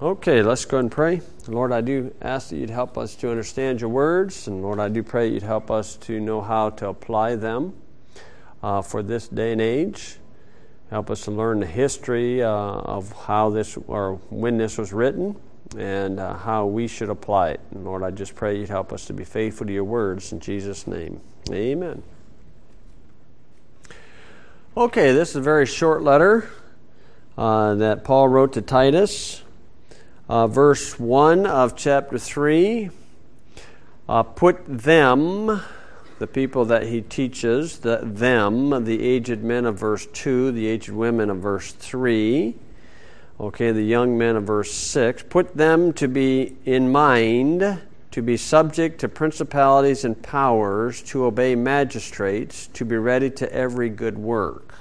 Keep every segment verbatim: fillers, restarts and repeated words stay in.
Okay, let's go ahead and pray. Lord, I do ask that you'd help us to understand your words, and Lord, I do pray you'd help us to know how to apply them uh, for this day and age. Help us to learn the history uh, of how this, or when this was written, and uh, how we should apply it. And Lord, I just pray you'd help us to be faithful to your words in Jesus' name. Amen. Okay, this is a very short letter uh, that Paul wrote to Titus. Uh, verse one of chapter three, uh, put them, the people that he teaches, the, them, the aged men of verse two, the aged women of verse three, okay, the young men of verse six, put them to be in mind, to be subject to principalities and powers, to obey magistrates, to be ready to every good work.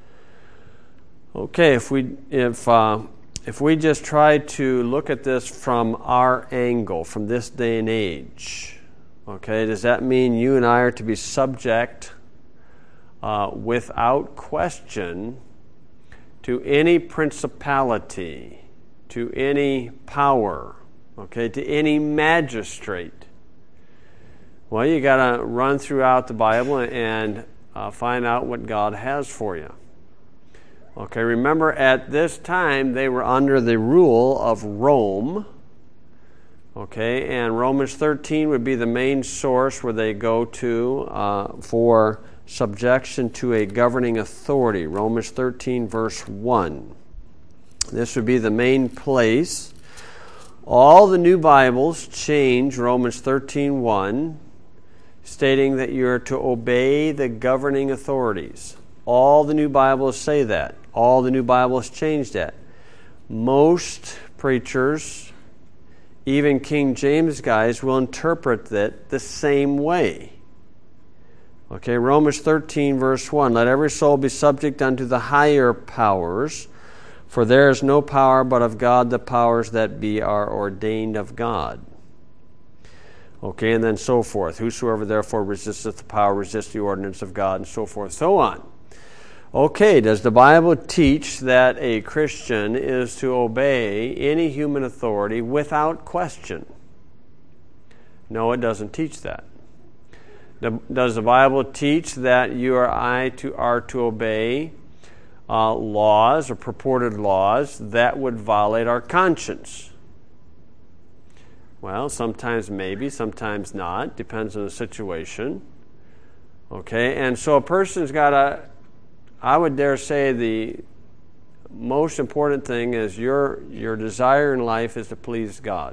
Okay, if we, if, uh, If we just try to look at this from our angle, from this day and age, okay, does that mean you and I are to be subject uh, without question to any principality, to any power, okay, to any magistrate? Well, you got to run throughout the Bible and uh, find out what God has for you. Okay, remember at this time they were under the rule of Rome. Okay, and Romans thirteen would be the main source where they go to uh, for subjection to a governing authority. Romans thirteen, verse one. This would be the main place. All the new Bibles change Romans thirteen one, stating that you are to obey the governing authorities. All the new Bibles say that. All the new Bibles change that. Most preachers, even King James guys, will interpret it the same way. Okay, Romans thirteen, verse one, let every soul be subject unto the higher powers, for there is no power but of God. The powers that be are ordained of God. Okay, and then so forth. Whosoever therefore resisteth the power, resists the ordinance of God, and so forth, so on. Okay, does the Bible teach that a Christian is to obey any human authority without question? No, it doesn't teach that. Does the Bible teach that you or I to, are to obey uh, laws or purported laws that would violate our conscience? Well, sometimes maybe, sometimes not. Depends on the situation. Okay, and so a person's got to, I would dare say the most important thing is your your desire in life is to please God.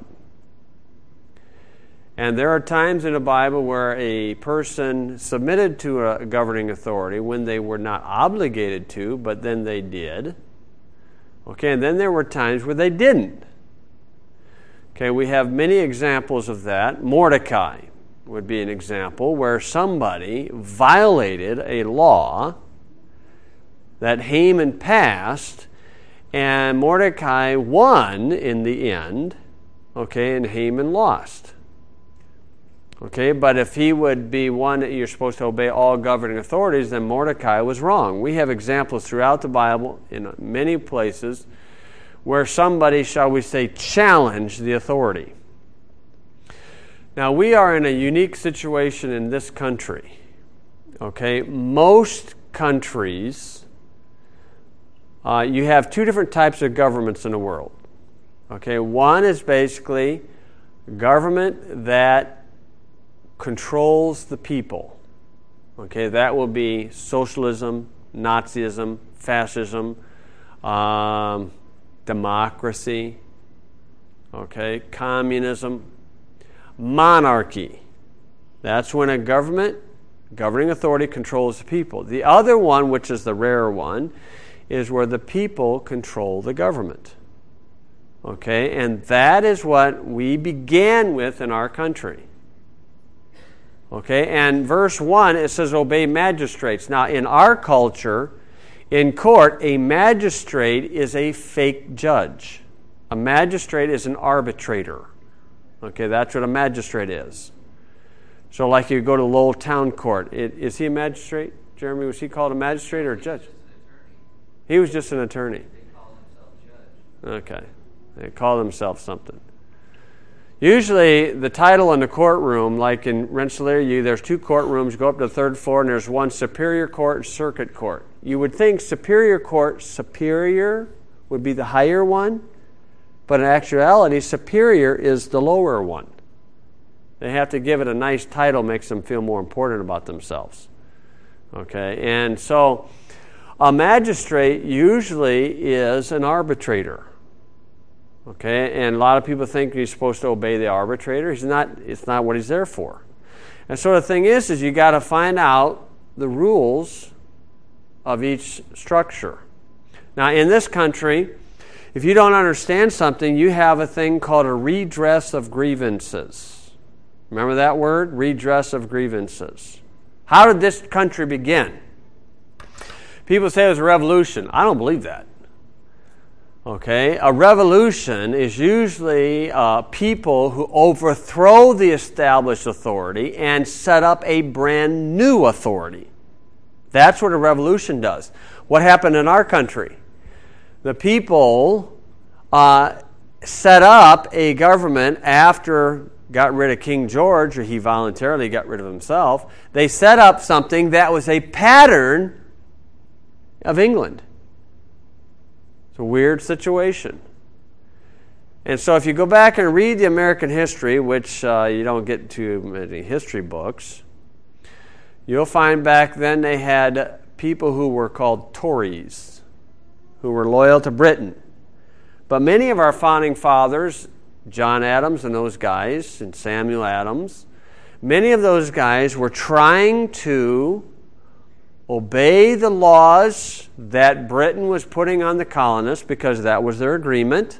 And there are times in the Bible where a person submitted to a governing authority when they were not obligated to, but then they did. Okay, and then there were times where they didn't. Okay, we have many examples of that. Mordecai would be an example where somebody violated a law that Haman passed, and Mordecai won in the end, okay, and Haman lost. Okay, but if he would be one that you're supposed to obey all governing authorities, then Mordecai was wrong. We have examples throughout the Bible in many places where somebody, shall we say, challenged the authority. Now, we are in a unique situation in this country. Okay, most countries, Uh, you have two different types of governments in the world. Okay, one is basically government that controls the people. Okay, that will be socialism, Nazism, fascism, um, democracy, okay, communism, monarchy. That's when a government, governing authority controls the people. The other one, which is the rarer one, is where the people control the government. Okay, and that is what we began with in our country. Okay, and verse one, it says obey magistrates. Now, in our culture, in court, a magistrate is a fake judge. A magistrate is an arbitrator. Okay, that's what a magistrate is. So like you go to Lowell Town Court. It, is he a magistrate? Jeremy, was he called a magistrate or a judge? He was just an attorney. They call himself judge. Okay. They call themselves something. Usually, the title in the courtroom, like in Rensselaer U, there's two courtrooms. You go up to the third floor, and there's one Superior Court and Circuit Court. You would think Superior Court, superior, would be the higher one, but in actuality, Superior is the lower one. They have to give it a nice title, makes them feel more important about themselves. Okay, and so a magistrate usually is an arbitrator. Okay, and a lot of people think he's supposed to obey the arbitrator. He's not. It's not what he's there for. And so the thing is, is you got to find out the rules of each structure. Now, in this country, if you don't understand something, you have a thing called a redress of grievances. Remember that word? Redress of grievances. How did this country begin? People say it was a revolution. I don't believe that. Okay, a revolution is usually uh, people who overthrow the established authority and set up a brand new authority. That's what a revolution does. What happened in our country? The people uh, set up a government after got rid of King George, or he voluntarily got rid of himself. They set up something that was a pattern of England. It's a weird situation. And so if you go back and read the American history, which uh, you don't get too many history books, you'll find back then they had people who were called Tories, who were loyal to Britain. But many of our founding fathers, John Adams and those guys, and Samuel Adams, many of those guys were trying to obey the laws that Britain was putting on the colonists because that was their agreement.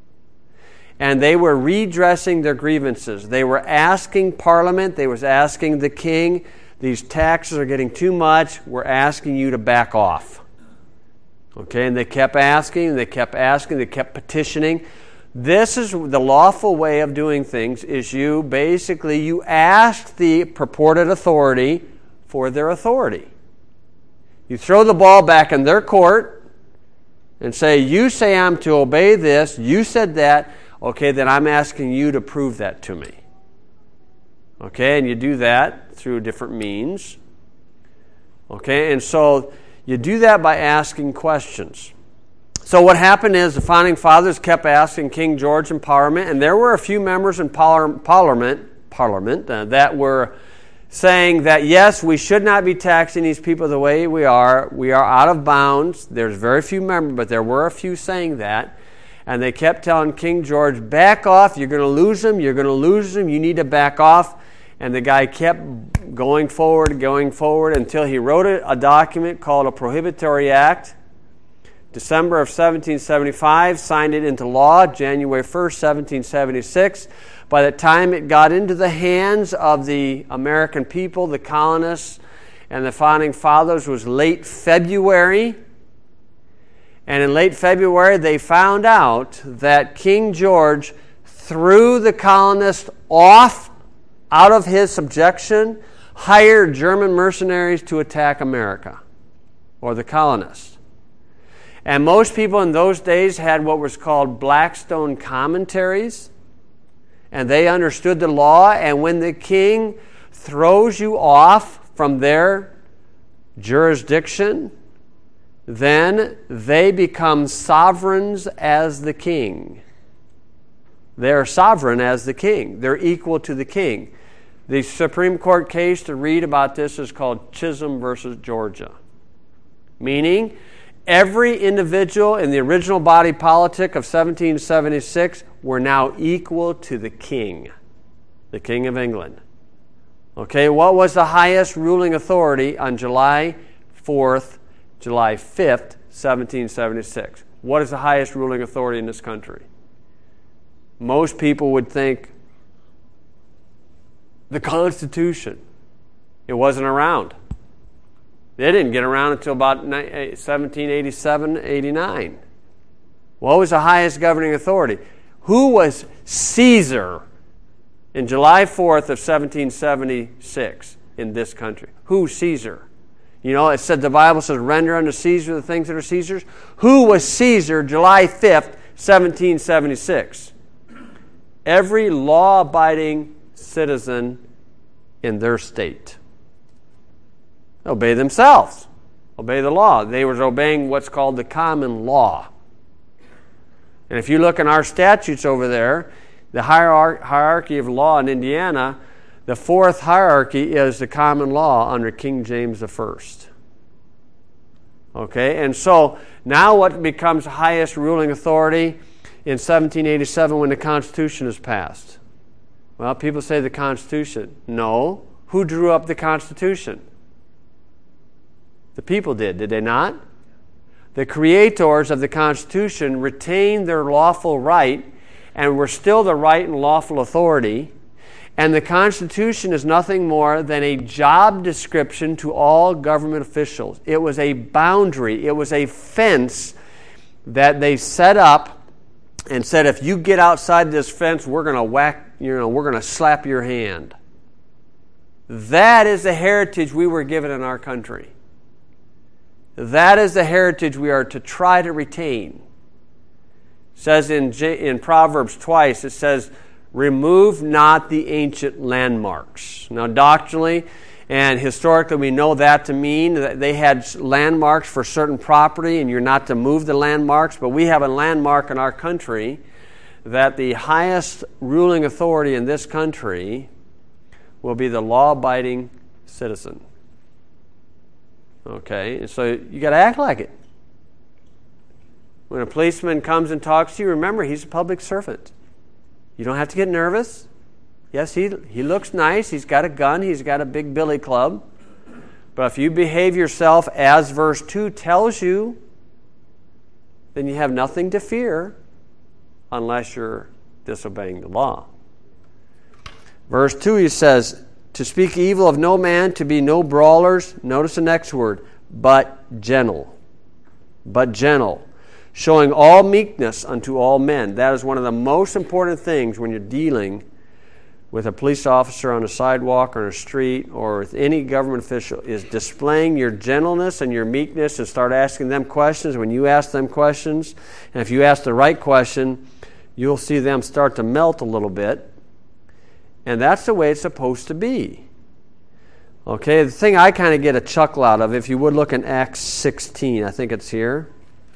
And they were redressing their grievances. They were asking Parliament, they was asking the king, these taxes are getting too much, we're asking you to back off. Okay, and they kept asking, they kept asking, they kept petitioning. This is the lawful way of doing things, is you basically, you ask the purported authority for their authority. You throw the ball back in their court and say, you say I'm to obey this, you said that, okay, then I'm asking you to prove that to me. Okay, and you do that through different means. Okay, and so you do that by asking questions. So what happened is the founding fathers kept asking King George in Parliament, and there were a few members in Parliament, Parliament uh, that were saying that, yes, we should not be taxing these people the way we are. We are out of bounds. There's very few members, but there were a few saying that. And they kept telling King George, back off. You're going to lose them. You're going to lose them. You need to back off. And the guy kept going forward, going forward, until he wrote a, a document called a Prohibitory Act. December of seventeen seventy-five, signed it into law, January first, seventeen seventy-six. By the time it got into the hands of the American people, the colonists, and the founding fathers, was late February. And in late February, they found out that King George threw the colonists off out of his subjection, hired German mercenaries to attack America, or the colonists. And most people in those days had what was called Blackstone commentaries, and they understood the law. And when the king throws you off from their jurisdiction, then they become sovereigns as the king. They're sovereign as the king. They're equal to the king. The Supreme Court case to read about this is called Chisholm versus Georgia, meaning every individual in the original body politic of seventeen seventy-six were now equal to the king, the King of England. Okay, what was the highest ruling authority on July fourth, July fifth, seventeen seventy-six? What is the highest ruling authority in this country? Most people would think the Constitution. It wasn't around. They didn't get around until about seventeen eighty-seven, eighty-nine. What was the highest governing authority? Who was Caesar in July fourth of seventeen seventy-six in this country? Who's Caesar? You know, it said, the Bible says, render unto Caesar the things that are Caesar's. Who was Caesar July fifth, seventeen seventy-six. Every law-abiding citizen in their state. Obey themselves. Obey the law. They were obeying what's called the common law. And if you look in our statutes over there, the hierarch- hierarchy of law in Indiana, the fourth hierarchy is the common law under King James the First. Okay, and so now what becomes highest ruling authority in seventeen eighty-seven when the Constitution is passed? Well, people say the Constitution. No. Who drew up the Constitution? The people did, did they not? The creators of the Constitution retained their lawful right and were still the right and lawful authority. And the Constitution is nothing more than a job description to all government officials. It was a boundary. It was a fence that they set up and said, if you get outside this fence, we're going to whack, you know, we're going to slap your hand. That is the heritage we were given in our country. That is the heritage we are to try to retain. It says in, in Proverbs twice, it says, remove not the ancient landmarks. Now, doctrinally and historically, we know that to mean that they had landmarks for certain property, and you're not to move the landmarks. But we have a landmark in our country that the highest ruling authority in this country will be the law-abiding citizen. Okay, and so you got to act like it. When a policeman comes and talks to you, remember, he's a public servant. You don't have to get nervous. Yes, he he looks nice. He's got a gun. He's got a big billy club. But if you behave yourself as verse two tells you, then you have nothing to fear unless you're disobeying the law. Verse two, he says, to speak evil of no man, to be no brawlers. Notice the next word, but gentle. But gentle. Showing all meekness unto all men. That is one of the most important things when you're dealing with a police officer on a sidewalk or on a street or with any government official, is displaying your gentleness and your meekness and start asking them questions. When you ask them questions, and if you ask the right question, you'll see them start to melt a little bit. And that's the way it's supposed to be. Okay, the thing I kind of get a chuckle out of, if you would look in Acts sixteen, I think it's here.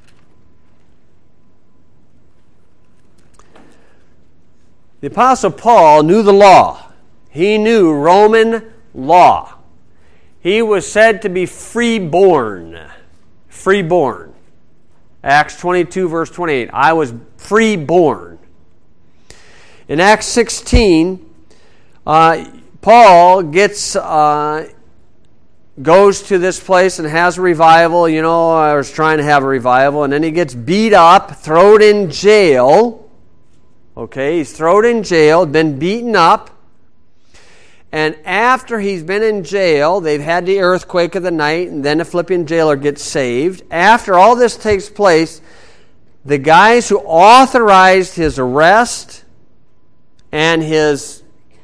The Apostle Paul knew the law. He knew Roman law. He was said to be freeborn. Freeborn. Acts twenty-two, verse twenty-eight. I was freeborn. In Acts sixteen, uh, Paul gets uh, goes to this place and has a revival. You know, I was trying to have a revival. And then he gets beat up, thrown in jail. Okay, he's thrown in jail, been beaten up. And after he's been in jail, they've had the earthquake of the night, and then the Philippian jailer gets saved. After all this takes place, the guys who authorized his arrest and his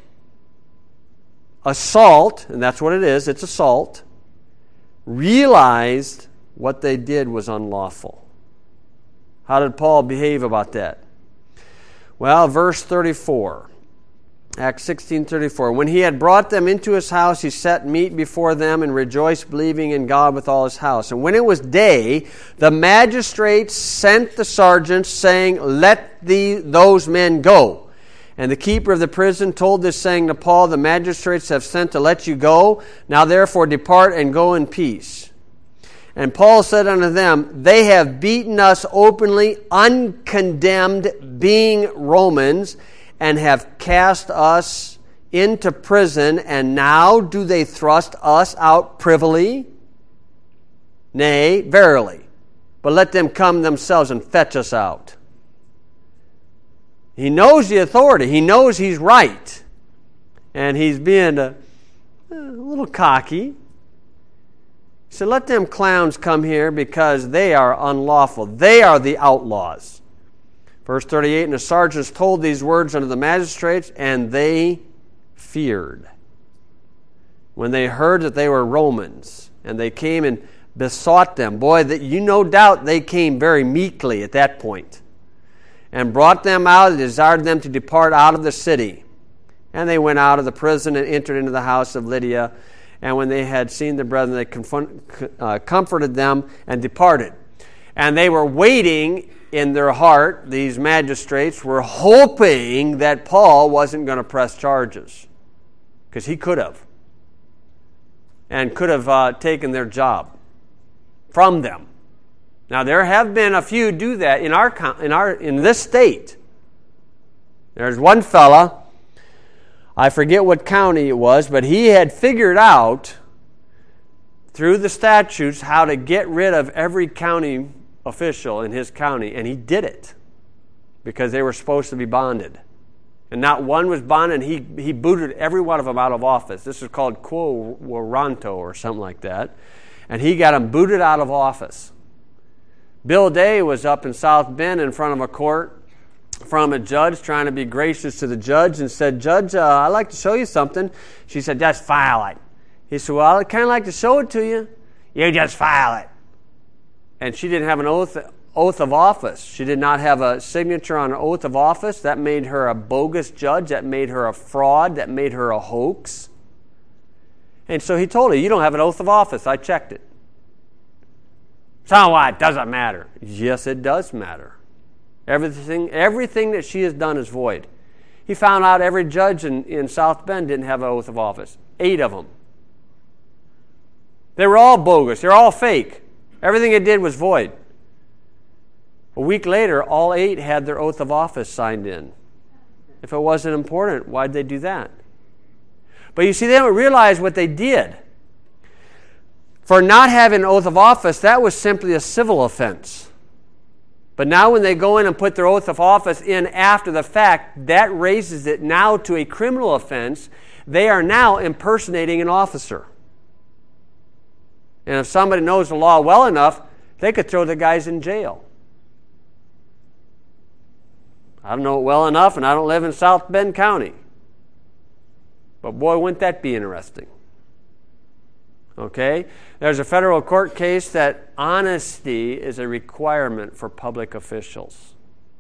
assault, and that's what it is, it's assault, realized what they did was unlawful. How did Paul behave about that? Well, verse thirty-four, Acts sixteen thirty-four. When he had brought them into his house, he set meat before them and rejoiced, believing in God with all his house. And when it was day, the magistrates sent the sergeants, saying, let the, those men go. And the keeper of the prison told this saying to Paul, the magistrates have sent to let you go. Now therefore depart and go in peace. And Paul said unto them, they have beaten us openly, uncondemned, being Romans, and have cast us into prison, and now do they thrust us out privily? Nay, verily, but let them come themselves and fetch us out. He knows the authority. He knows he's right. And he's being a, a little cocky. He said, let them clowns come here because they are unlawful. They are the outlaws. Verse thirty-eight, and the sergeants told these words unto the magistrates, and they feared. When they heard that they were Romans, and they came and besought them. Boy, that you no doubt they came very meekly at that point. and brought them out and desired them to depart out of the city. And they went out of the prison and entered into the house of Lydia. And when they had seen the brethren, they confront, uh, comforted them and departed. And they were waiting in their heart, these magistrates were hoping that Paul wasn't going to press charges. Because he could have. And could have uh, taken their job from them. Now there have been a few do that in our in our in this state. There's one fella, I forget what county it was, but he had figured out through the statutes how to get rid of every county official in his county, and he did it because they were supposed to be bonded. And not one was bonded, and he, he booted every one of them out of office. This is called quo warranto or something like that. And he got them booted out of office. Bill Day was up in South Bend in front of a court from a judge trying to be gracious to the judge and said, Judge, uh, I'd like to show you something. She said, just file it. He said, well, I'd kind of like to show it to you. You just file it. And she didn't have an oath oath of office. She did not have a signature on an oath of office. That made her a bogus judge. That made her a fraud. That made her a hoax. And so he told her, you don't have an oath of office. I checked it. So what? Doesn't matter. Yes, it does matter. Everything, everything that she has done is void. He found out every judge in, in South Bend didn't have an oath of office. Eight of them. They were all bogus. They're all fake. Everything it did was void. A week later, all eight had their oath of office signed in. If it wasn't important, why'd they do that? But you see, they don't realize what they did. For not having an oath of office, that was simply a civil offense. But now when they go in and put their oath of office in after the fact, that raises it now to a criminal offense. They are now impersonating an officer. And if somebody knows the law well enough, they could throw the guys in jail. I don't know it well enough, and I don't live in South Bend County. But boy, wouldn't that be interesting. Okay? There's a federal court case that honesty is a requirement for public officials.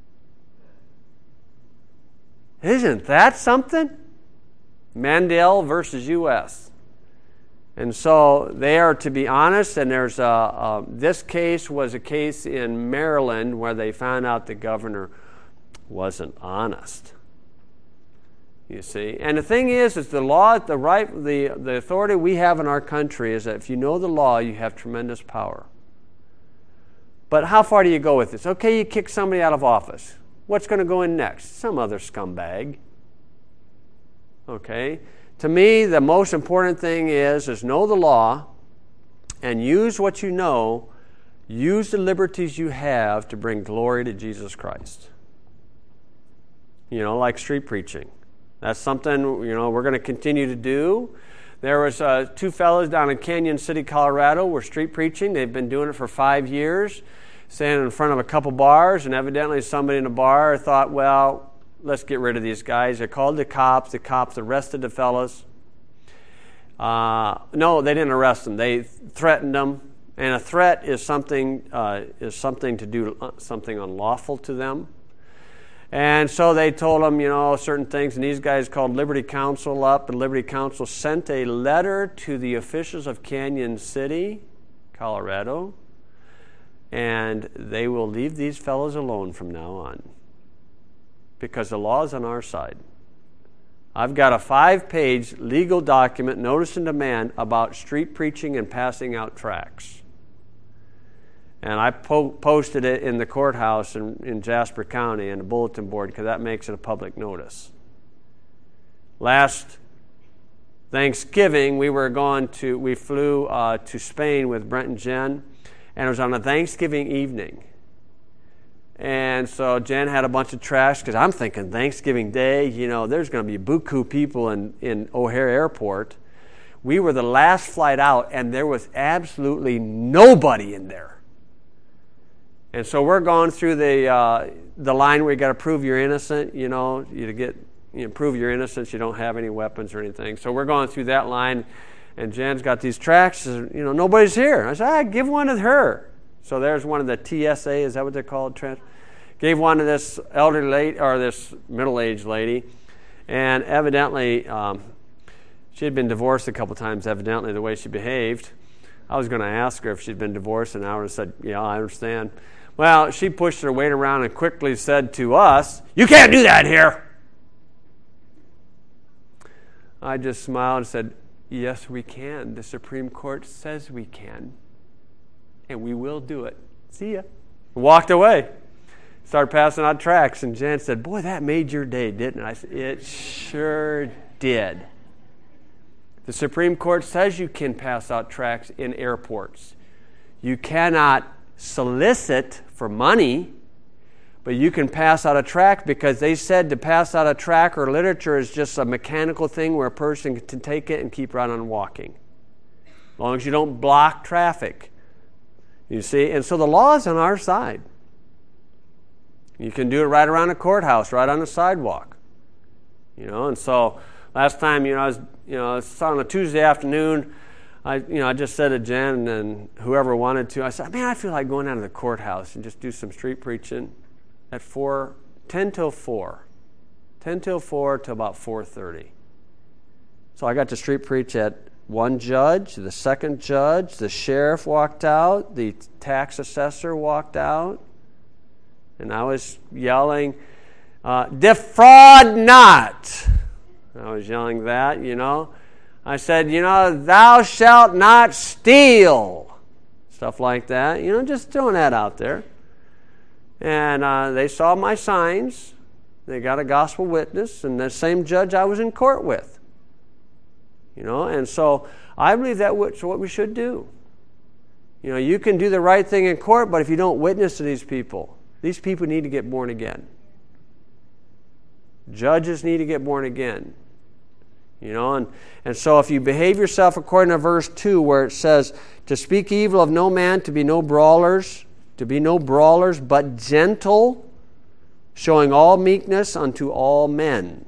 Isn't that something? Mandel versus U S And so they are to be honest, and there's a, a, this case was a case in Maryland where they found out the governor wasn't honest. You see? And the thing is, is the law, the right, the, the authority we have in our country is that if you know the law, you have tremendous power. But how far do you go with this? Okay, you kick somebody out of office. What's going to go in next? Some other scumbag. Okay? To me, the most important thing is, is know the law and use what you know, use the liberties you have to bring glory to Jesus Christ. You know, like street preaching. That's something, you know, we're going to continue to do. There was uh, two fellows down in Canyon City, Colorado, were street preaching. They've been doing it for five years, standing in front of a couple bars, and evidently somebody in a bar thought, well, let's get rid of these guys. They called the cops. The cops arrested the fellows. Uh, no, they didn't arrest them. They threatened them, and a threat is something uh, is something to do something unlawful to them. And so they told them, you know, certain things, and these guys called Liberty Counsel up, and Liberty Counsel sent a letter to the officials of Canyon City, Colorado, and they will leave these fellows alone from now on because the law is on our side. I've got a five-page legal document, notice and demand, about street preaching and passing out tracts. And I po- posted it in the courthouse in, in Jasper County in the bulletin board because that makes it a public notice. Last Thanksgiving, we were going to, we flew uh, to Spain with Brent and Jen, and it was on a Thanksgiving evening. And so Jen had a bunch of trash because I'm thinking Thanksgiving Day, you know, there's going to be buku people in, in O'Hare Airport. We were the last flight out, and there was absolutely nobody in there. And so we're going through the uh, the line where you got to prove you're innocent. You know, you to get you know, prove your innocence. You don't have any weapons or anything. So we're going through that line, and Jen's got these tracts. You know, nobody's here. I said, ah, give one to her. So there's one of the T S A. Is that what they're called? Trans- gave one to this elderly lady, or this middle-aged lady, and evidently um, she had been divorced a couple times, evidently, the way she behaved. I was going to ask her if she'd been divorced, and I would have said, yeah, I understand. Well, she pushed her weight around and quickly said to us, "You can't do that here." I just smiled and said, "Yes, we can. The Supreme Court says we can. And we will do it. See ya." Walked away. Started passing out tracts. And Jan said, "Boy, that made your day, didn't it?" I said, "It sure did." The Supreme Court says you can pass out tracts in airports. You cannot solicit for money, but you can pass out a tract, because they said to pass out a tract or literature is just a mechanical thing where a person can take it and keep right on walking, as long as you don't block traffic. You see? And so the law is on our side. You can do it right around the courthouse, right on the sidewalk. You know, and so last time, you know, I was, you know, it's on a Tuesday afternoon. I, you know, I just said to Jen and whoever wanted to, I said, "Man, I feel like going down to the courthouse and just do some street preaching at four, ten till four, ten till four to about four thirty." So I got to street preach at one judge, the second judge, the sheriff walked out, the tax assessor walked out, and I was yelling, uh, "Defraud not." I was yelling that, you know. I said, you know, "Thou shalt not steal." Stuff like that. You know, just throwing that out there. And uh, they saw my signs. They got a gospel witness, and the same judge I was in court with. You know, and so I believe that's what we should do. You know, you can do the right thing in court, but if you don't witness to these people, these people need to get born again. Judges need to get born again. You know, and, and so if you behave yourself according to verse two, where it says, "To speak evil of no man, to be no brawlers, to be no brawlers, but gentle, showing all meekness unto all men."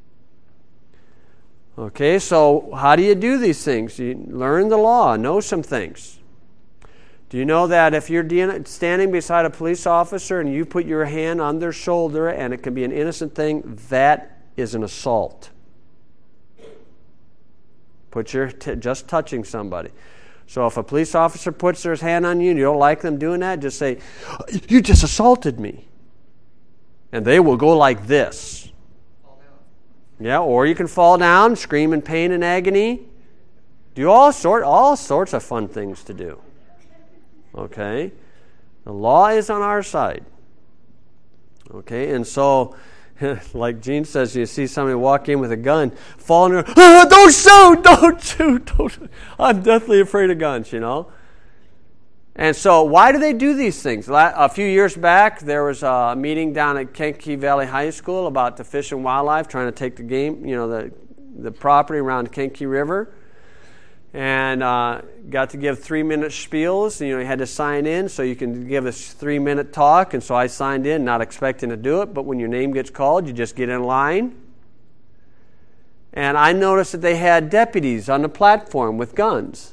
Okay, so how do you do these things? You learn the law, know some things. Do you know that if you're standing beside a police officer and you put your hand on their shoulder, and it can be an innocent thing, that is an assault? Put your t- just touching somebody. So if a police officer puts their hand on you and you don't like them doing that, just say, "You just assaulted me." And they will go like this. Yeah, or you can fall down, scream in pain and agony. Do all sort, all sorts of fun things to do. Okay? The law is on our side. Okay, and so, like Gene says, you see somebody walk in with a gun, fall in there, "Ah, don't shoot, don't shoot, don't shoot." I'm deathly afraid of guns, you know. And so why do they do these things? A few years back, there was a meeting down at Kankakee Valley High School about the Fish and Wildlife, trying to take the game, you know, the, the property around the Kankakee River. And uh, got to give three-minute spiels. You know, you had to sign in so you can give a three-minute talk. And so I signed in, not expecting to do it. But when your name gets called, you just get in line. And I noticed that they had deputies on the platform with guns.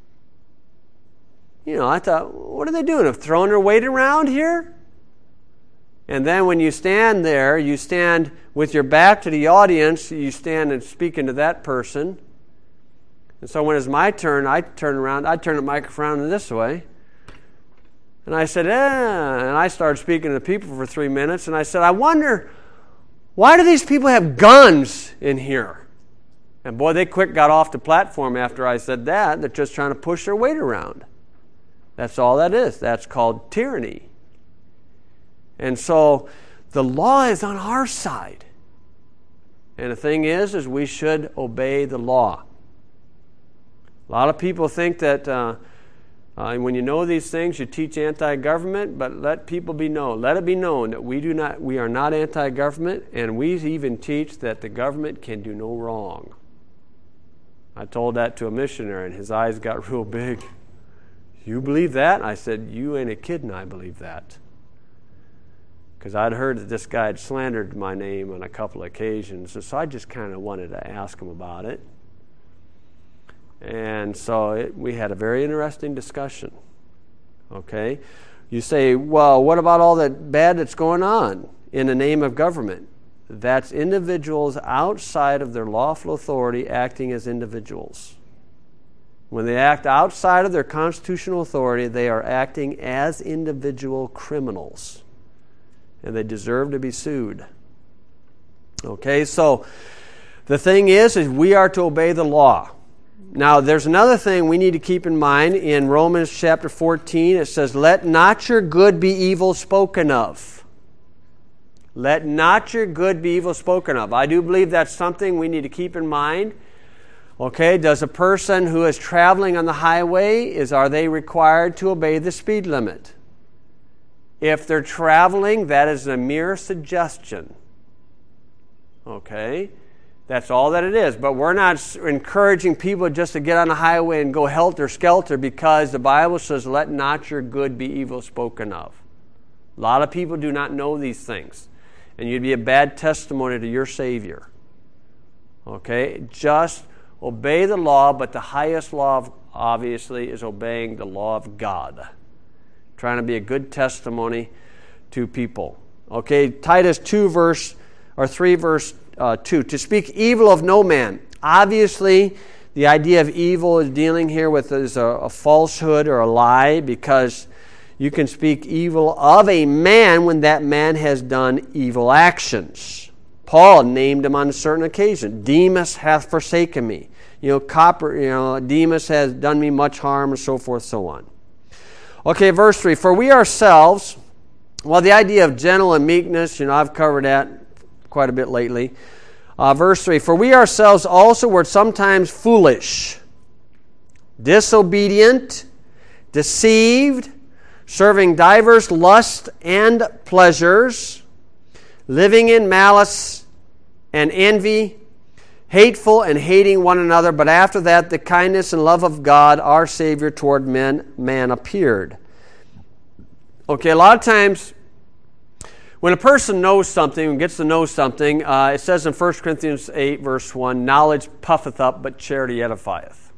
You know, I thought, what are they doing? They're throwing their weight around here? And then when you stand there, you stand with your back to the audience. You stand and speaking to that person. And so when it's my turn, I turn around, I turn the microphone this way. And I said, eh, and I started speaking to the people for three minutes, and I said, I wonder, why do these people have guns in here? And boy, they quick got off the platform after I said that. They're just trying to push their weight around. That's all that is. That's called tyranny. And so the law is on our side. And the thing is, is we should obey the law. A lot of people think that uh, uh, when you know these things, you teach anti-government, but let people be known. Let it be known that we do not, we are not anti-government, and we even teach that the government can do no wrong. I told that to a missionary, and his eyes got real big. You believe that? I said, you ain't a kidding, I believe that. Because I'd heard that this guy had slandered my name on a couple of occasions, and so I just kind of wanted to ask him about it. And so it, we had a very interesting discussion. Okay? You say, well, what about all that bad that's going on in the name of government? That's individuals outside of their lawful authority acting as individuals. When they act outside of their constitutional authority, they are acting as individual criminals. And they deserve to be sued. Okay, so the thing is, is we are to obey the law. Now, there's another thing we need to keep in mind. In Romans chapter fourteen, it says, let not your good be evil spoken of. Let not your good be evil spoken of. I do believe that's something we need to keep in mind. Okay, does a person who is traveling on the highway, is are they required to obey the speed limit? If they're traveling, that is a mere suggestion. Okay? That's all that it is. But we're not encouraging people just to get on the highway and go helter-skelter because the Bible says, let not your good be evil spoken of. A lot of people do not know these things. And you'd be a bad testimony to your Savior. Okay? Just obey the law, but the highest law, obviously, is obeying the law of God. Trying to be a good testimony to people. Okay, Titus two verse, or three verse uh, two. To speak evil of no man. Obviously, the idea of evil is dealing here with is a, a falsehood or a lie, because you can speak evil of a man when that man has done evil actions. Paul named him on a certain occasion. Demas hath forsaken me. You know, copper, you know, Demas has done me much harm, and so forth, so on. Okay, verse three. For we ourselves, well, the idea of gentle and meekness, you know, I've covered that quite a bit lately. Uh, verse three. For we ourselves also were sometimes foolish, disobedient, deceived, serving divers lusts and pleasures, living in malice and envy, hateful and hating one another, but after that the kindness and love of God, our Savior, toward men, man appeared. Okay, a lot of times when a person knows something and gets to know something, uh, it says in First Corinthians eight, verse one, knowledge puffeth up, but charity edifieth.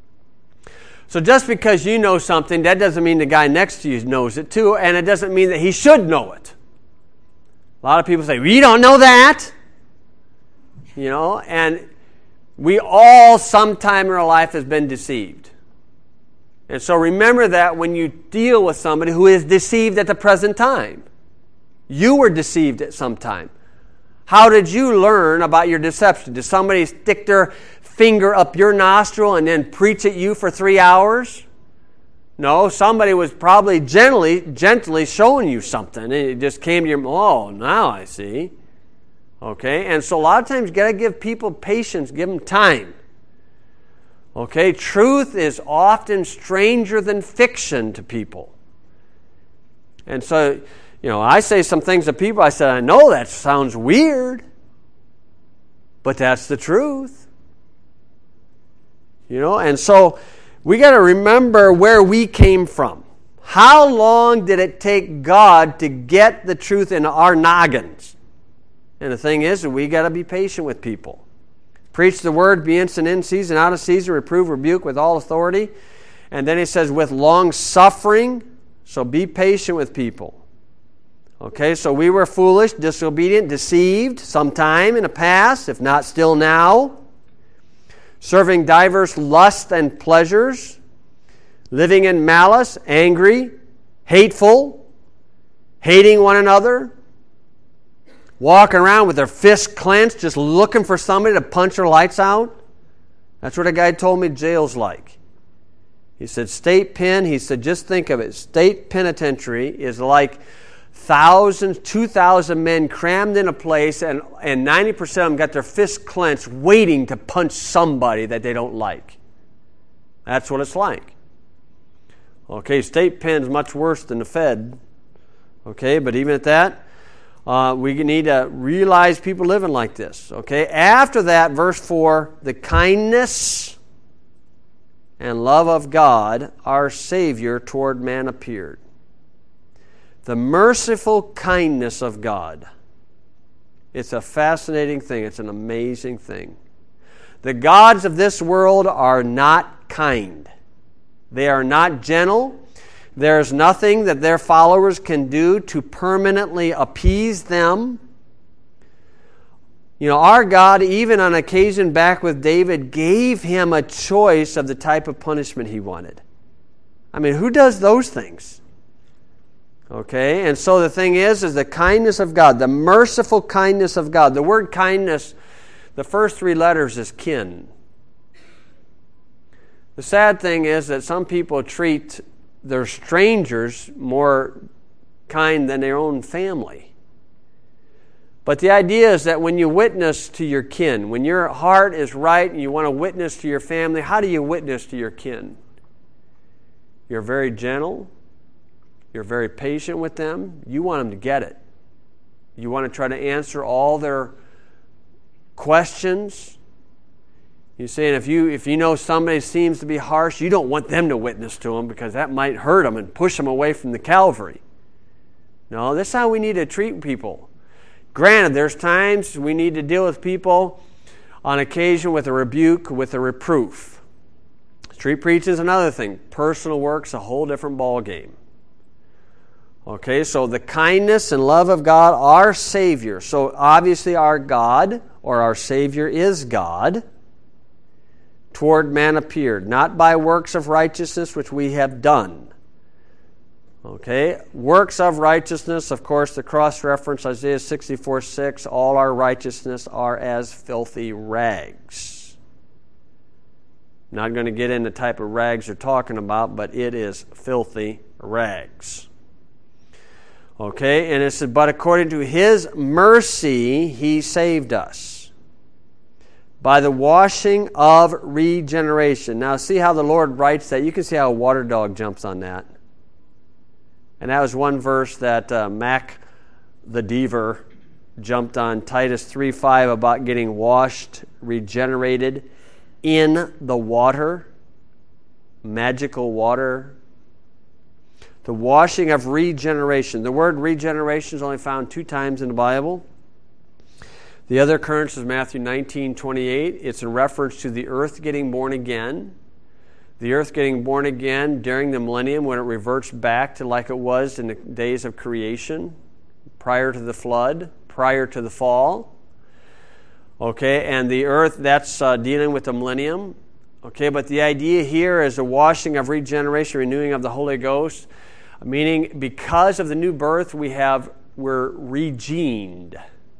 So just because you know something, that doesn't mean the guy next to you knows it too, and it doesn't mean that he should know it. A lot of people say, we don't know that. You know, and we all sometime in our life has been deceived. And so remember that when you deal with somebody who is deceived at the present time. You were deceived at some time. How did you learn about your deception? Did somebody stick their finger up your nostril and then preach at you for three hours? No, somebody was probably gently, gently showing you something. And it just came to your, oh, now I see. Okay, and so a lot of times you got to give people patience, give them time. Okay, truth is often stranger than fiction to people. And so, you know, I say some things to people, I said, I know that sounds weird, but that's the truth. You know, and so we got to remember where we came from. How long did it take God to get the truth into our noggins? And the thing is, we got to be patient with people. Preach the word, be instant in season, out of season, reprove, rebuke with all authority. And then he says, with long suffering. So be patient with people. Okay, so we were foolish, disobedient, deceived sometime in the past, if not still now. Serving diverse lusts and pleasures. Living in malice, angry, hateful, hating one another. Walking around with their fists clenched, just looking for somebody to punch their lights out. That's what a guy told me jail's like. He said, state pen, he said, just think of it. State penitentiary is like thousands, two thousand men crammed in a place, and, and ninety percent of them got their fists clenched, waiting to punch somebody that they don't like. That's what it's like. Okay, state pen's much worse than the Fed. Okay, but even at that, Uh, we need to realize people living like this. Okay. After that, verse four, the kindness and love of God, our Savior, toward man appeared. The merciful kindness of God. It's a fascinating thing. It's an amazing thing. The gods of this world are not kind. They are not gentle. There's nothing that their followers can do to permanently appease them. You know, our God, even on occasion back with David, gave him a choice of the type of punishment he wanted. I mean, who does those things? Okay, and so the thing is, is the kindness of God, the merciful kindness of God. The word kindness, the first three letters is kin. The sad thing is that some people treat their strangers more kind than their own family. But the idea is that when you witness to your kin, when your heart is right and you want to witness to your family, how do you witness to your kin? You're very gentle. You're very patient with them. You want them to get it. You want to try to answer all their questions. You're saying if you if you know somebody seems to be harsh, you don't want them to witness to them because that might hurt them and push them away from the Calvary. No, that's how we need to treat people. Granted, there's times we need to deal with people on occasion with a rebuke, with a reproof. Street preaching is another thing. Personal work's a whole different ballgame. Okay, so the kindness and love of God, our Savior. So obviously our God, or our Savior, is God. Toward man appeared, not by works of righteousness which we have done. Okay, works of righteousness, of course, the cross-reference, Isaiah sixty-four six, all our righteousness are as filthy rags. Not going to get into the type of rags you're talking about, but it is filthy rags. Okay, and it said, but according to His mercy, He saved us by the washing of regeneration. Now, see how the Lord writes that? You can see how a water dog jumps on that. And that was one verse that uh, Mac the Deaver jumped on, Titus three five, about getting washed, regenerated in the water, magical water. The washing of regeneration. The word regeneration is only found two times in the Bible. The other occurrence is Matthew nineteen twenty-eight. It's in reference to the earth getting born again. The earth getting born again during the millennium when it reverts back to like it was in the days of creation, prior to the flood, prior to the fall. Okay, and the earth, that's uh, dealing with the millennium. Okay, but the idea here is a washing of regeneration, renewing of the Holy Ghost, meaning because of the new birth we have, we're regened.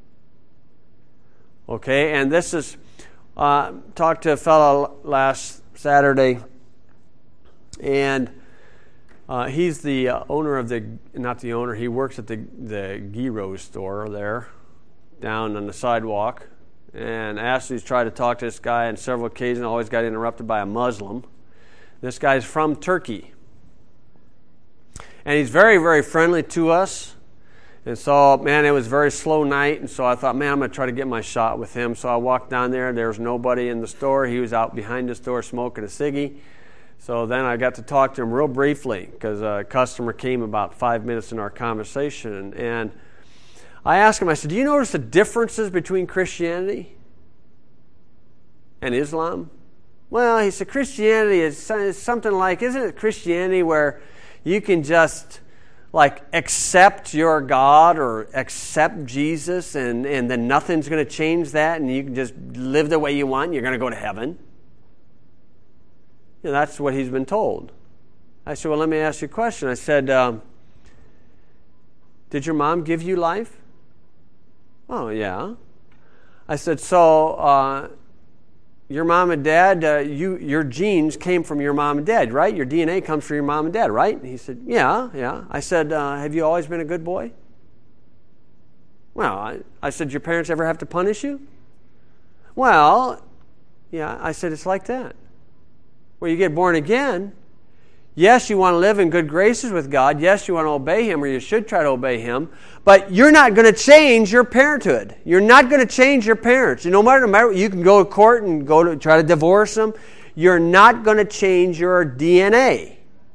Okay, and this is, uh, talked to a fellow last Saturday, and uh, he's the uh, owner of the, not the owner, he works at the, the gyro store there, down on the sidewalk. And Ashley's tried to talk to this guy on several occasions, always got interrupted by a Muslim. This guy's from Turkey. And he's very, very friendly to us. And so, man, it was a very slow night, and so I thought, man, I'm going to try to get my shot with him. So I walked down there. There was nobody in the store. He was out behind the store smoking a ciggy. So then I got to talk to him real briefly because a customer came about five minutes in our conversation. And I asked him, I said, do you notice the differences between Christianity and Islam? Well, he said, Christianity is something like, isn't it Christianity where you can just like accept your God or accept Jesus and, and then nothing's going to change that and you can just live the way you want and you're going to go to heaven? You know, that's what he's been told. I said, well, let me ask you a question. I said, um, did your mom give you life? Oh, yeah. I said, so uh, your mom and dad, uh, you your genes came from your mom and dad, right? Your D N A comes from your mom and dad, right? And he said, yeah, yeah. I said, uh, have you always been a good boy? Well, I, I said, your parents ever have to punish you? Well, yeah. I said, it's like that. Where you get born again, yes, you want to live in good graces with God. Yes, you want to obey Him, or you should try to obey Him. But you're not going to change your parenthood. You're not going to change your parents. No matter, no matter, you can go to court and go to try to divorce them. You're not going to change your D N A.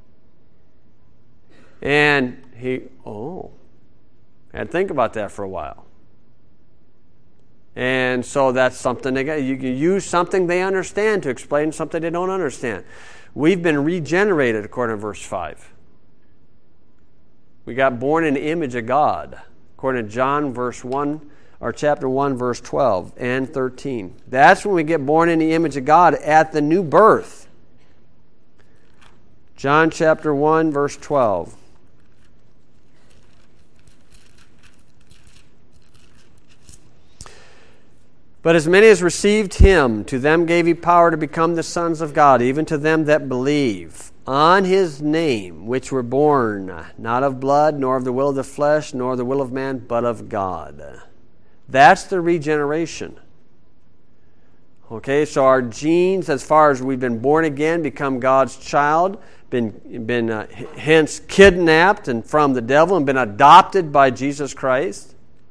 And he, oh, I had to think about that for a while. And so that's something they got. You can use something they understand to explain something they don't understand. We've been regenerated, according to verse five. We got born in the image of God, according to John verse one, or chapter one, verse twelve and thirteen. That's when we get born in the image of God at the new birth. John chapter one, verse twelve. But as many as received him, to them gave he power to become the sons of God, even to them that believe on his name, which were born not of blood, nor of the will of the flesh, nor of the will of man, but of God. That's the regeneration. Okay, so our genes, as far as we've been born again, become God's child, been, been uh, hence kidnapped and from the devil and been adopted by Jesus Christ.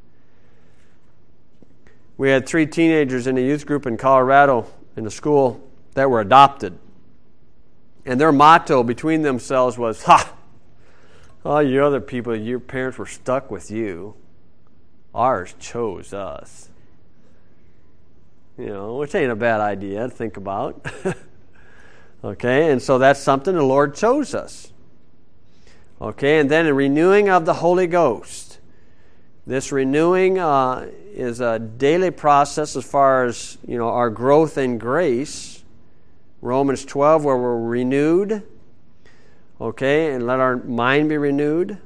We had three teenagers in a youth group in Colorado in the school that were adopted. And their motto between themselves was, ha! All you other people, your parents were stuck with you. Ours chose us. You know, which ain't a bad idea to think about. Okay, and so that's something the Lord chose us. Okay, and then a renewing of the Holy Ghost. This renewing uh, is a daily process as far as, you know, our growth in grace. Romans twelve, where we're renewed. Okay, and let our mind be renewed.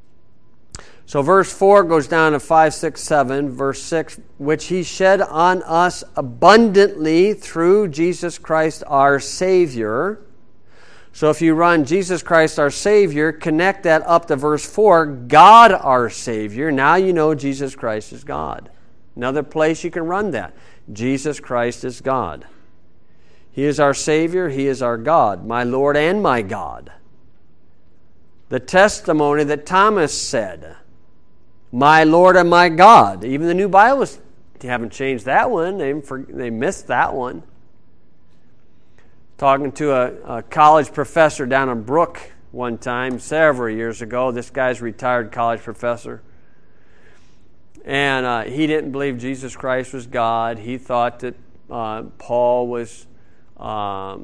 So verse four goes down to five, six, seven. Verse six, which he shed on us abundantly through Jesus Christ our Savior. So if you run Jesus Christ our Savior, connect that up to verse four, God our Savior. Now you know Jesus Christ is God. Another place you can run that. Jesus Christ is God. He is our Savior. He is our God, my Lord and my God. The testimony that Thomas said, my Lord and my God. Even the New Bibles haven't changed that one. They, they missed that one. Talking to a, a college professor down in Brook one time, several years ago. This guy's a retired college professor. And uh, he didn't believe Jesus Christ was God. He thought that uh, Paul was um,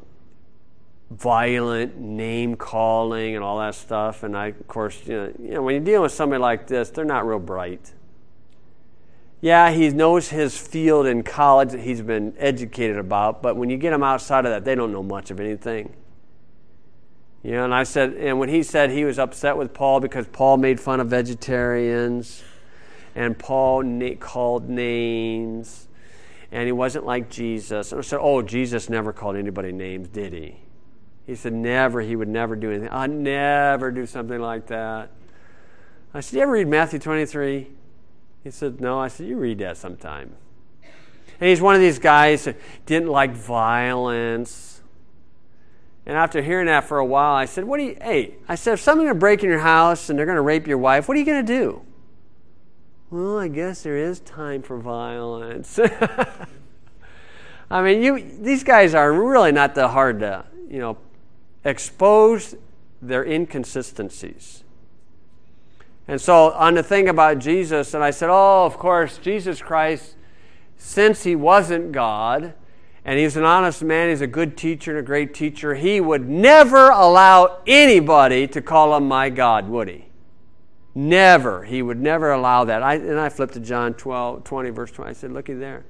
violent, name-calling, and all that stuff. And I, of course, you know, you know, when you're dealing with somebody like this, they're not real bright. Yeah, he knows his field in college that he's been educated about, but when you get them outside of that, they don't know much of anything. You know, and I said, and when he said he was upset with Paul because Paul made fun of vegetarians, and Paul na- called names, and he wasn't like Jesus. And I said, oh, Jesus never called anybody names, did he? He said, never. He would never do anything. I'd never do something like that. I said, you ever read Matthew twenty-three? He said, no. I said, you read that sometime. And he's one of these guys that didn't like violence. And after hearing that for a while, I said, what do you, hey, I said, if someone's going to break in your house and they're going to rape your wife, what are you going to do? Well, I guess there is time for violence. I mean, you these guys are really not that hard to, you know, expose their inconsistencies. And so on the thing about Jesus, and I said, oh, of course, Jesus Christ, since he wasn't God, and he's an honest man, he's a good teacher and a great teacher, he would never allow anybody to call him my God, would he? Never. He would never allow that. I, and I flipped to John twelve, twenty, verse twenty. I said, looky there.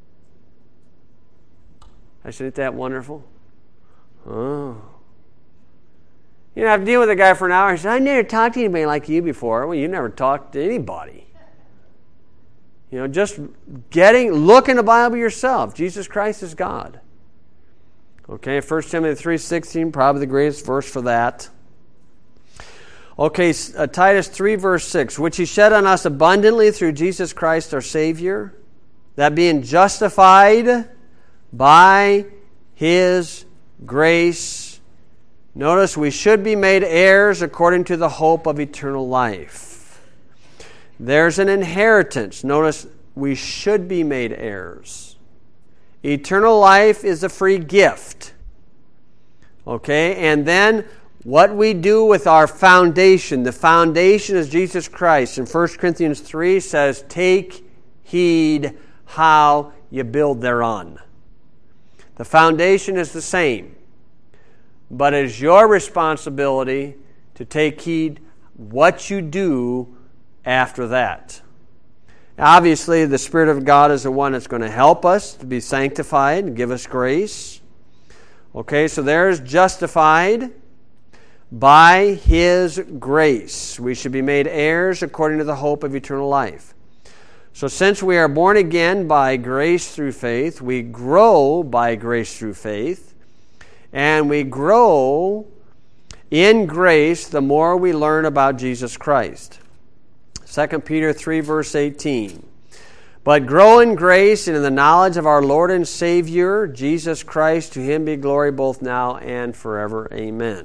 I said, isn't that wonderful? Oh. You know, I've dealt with a guy for an hour. He said, I never talked to anybody like you before. Well, you never talked to anybody. You know, just getting, look in the Bible yourself. Jesus Christ is God. Okay, First Timothy three sixteen, probably the greatest verse for that. Okay, uh, Titus three, verse six, which he shed on us abundantly through Jesus Christ our Savior, that being justified by his grace. Notice, we should be made heirs according to the hope of eternal life. There's an inheritance. Notice, we should be made heirs. Eternal life is a free gift. Okay, and then what we do with our foundation. The foundation is Jesus Christ. And First Corinthians three says, take heed how you build thereon. The foundation is the same. But it is your responsibility to take heed what you do after that. Obviously, the Spirit of God is the one that's going to help us to be sanctified and give us grace. Okay, so there's justified by His grace. We should be made heirs according to the hope of eternal life. So since we are born again by grace through faith, we grow by grace through faith, and we grow in grace the more we learn about Jesus Christ. Second Peter three, verse eighteen. But grow in grace and in the knowledge of our Lord and Savior, Jesus Christ. To Him be glory both now and forever. Amen.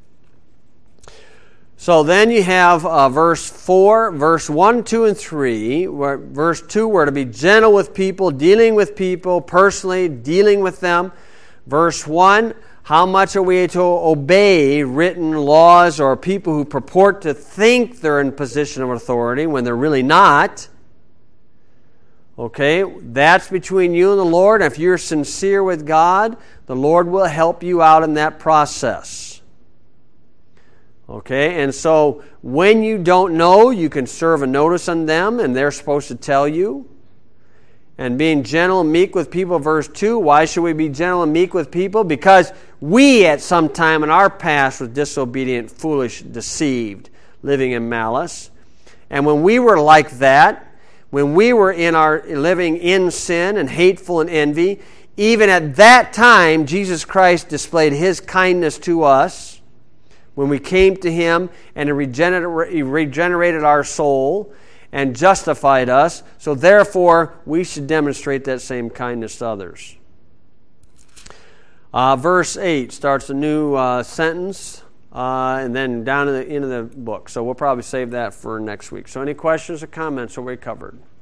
So then you have uh, verse four, verse one, two, and three. Where, verse two, we're to be gentle with people, dealing with people personally, dealing with them. Verse one, how much are we to obey written laws or people who purport to think they're in position of authority when they're really not? Okay, that's between you and the Lord. If you're sincere with God, the Lord will help you out in that process. Okay, and so when you don't know, you can serve a notice on them, and they're supposed to tell you. And being gentle and meek with people, verse two, why should we be gentle and meek with people? Because we at some time in our past were disobedient, foolish, deceived, living in malice. And when we were like that, when we were in our living in sin and hateful and envy, even at that time, Jesus Christ displayed His kindness to us when we came to Him, and He regenerated our soul and justified us. So therefore, we should demonstrate that same kindness to others. Uh, verse eight starts a new uh, sentence, uh, and then down in the end of the book. So we'll probably save that for next week. So any questions or comments are we covered?